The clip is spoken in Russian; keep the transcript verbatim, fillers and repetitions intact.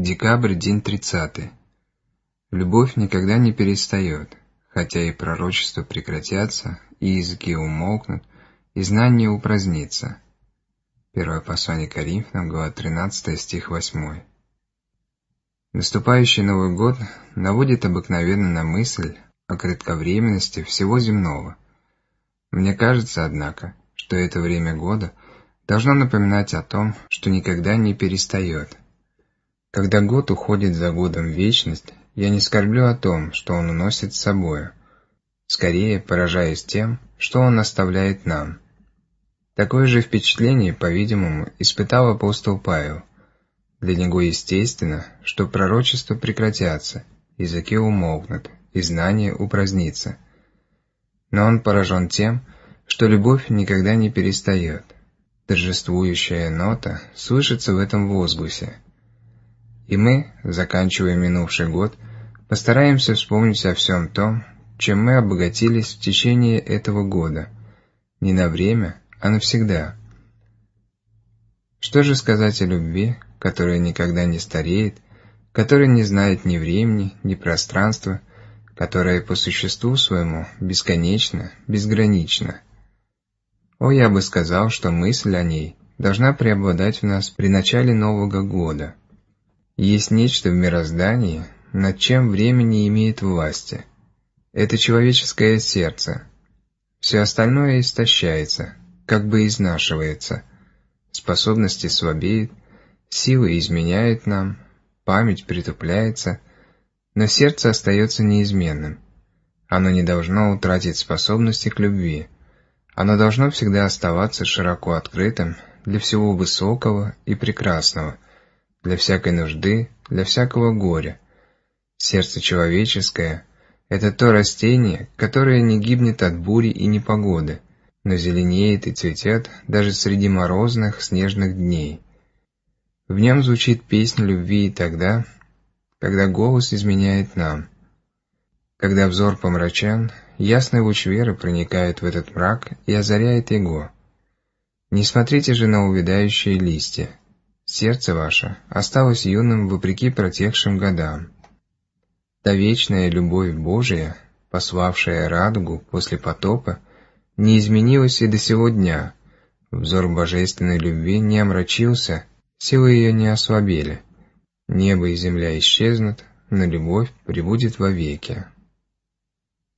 Декабрь, день тридцатый. Любовь никогда не перестает, хотя и пророчества прекратятся, и языки умолкнут, и знание упразднится. Первое послание Коринфянам, глава тринадцатая, стих восьмой. Наступающий Новый год наводит обыкновенно на мысль о кратковременности всего земного. Мне кажется, однако, что это время года должно напоминать о том, что никогда не перестает. Когда год уходит за годом в вечность, я не скорблю о том, что он уносит с собою, скорее поражаясь тем, что он оставляет нам. Такое же впечатление, по-видимому, испытал апостол Павел. Для него естественно, что пророчества прекратятся, языки умолкнут, и знание упразднится. Но он поражен тем, что любовь никогда не перестает. Торжествующая нота слышится в этом возгласе. И мы, заканчивая минувший год, постараемся вспомнить о всем том, чем мы обогатились в течение этого года, не на время, а навсегда. Что же сказать о любви, которая никогда не стареет, которая не знает ни времени, ни пространства, которая по существу своему бесконечна, безгранична? О, я бы сказал, что мысль о ней должна преобладать в нас при начале Нового года. Есть нечто в мироздании, над чем время не имеет власти. Это человеческое сердце. Все остальное истощается, как бы изнашивается. Способности слабеют, силы изменяют нам, память притупляется, но сердце остается неизменным. Оно не должно утратить способности к любви. Оно должно всегда оставаться широко открытым для всего высокого и прекрасного, для всякой нужды, для всякого горя. Сердце человеческое — это то растение, которое не гибнет от бури и непогоды, но зеленеет и цветет даже среди морозных, снежных дней. В нем звучит песня любви и тогда, когда голос изменяет нам. Когда взор помрачен, ясный луч веры проникает в этот мрак и озаряет его. Не смотрите же на увядающие листья. Сердце ваше осталось юным вопреки протекшим годам. Та вечная любовь Божия, пославшая радугу после потопа, не изменилась и до сего дня. Взор божественной любви не омрачился, силы ее не ослабели. Небо и земля исчезнут, но любовь пребудет вовеки.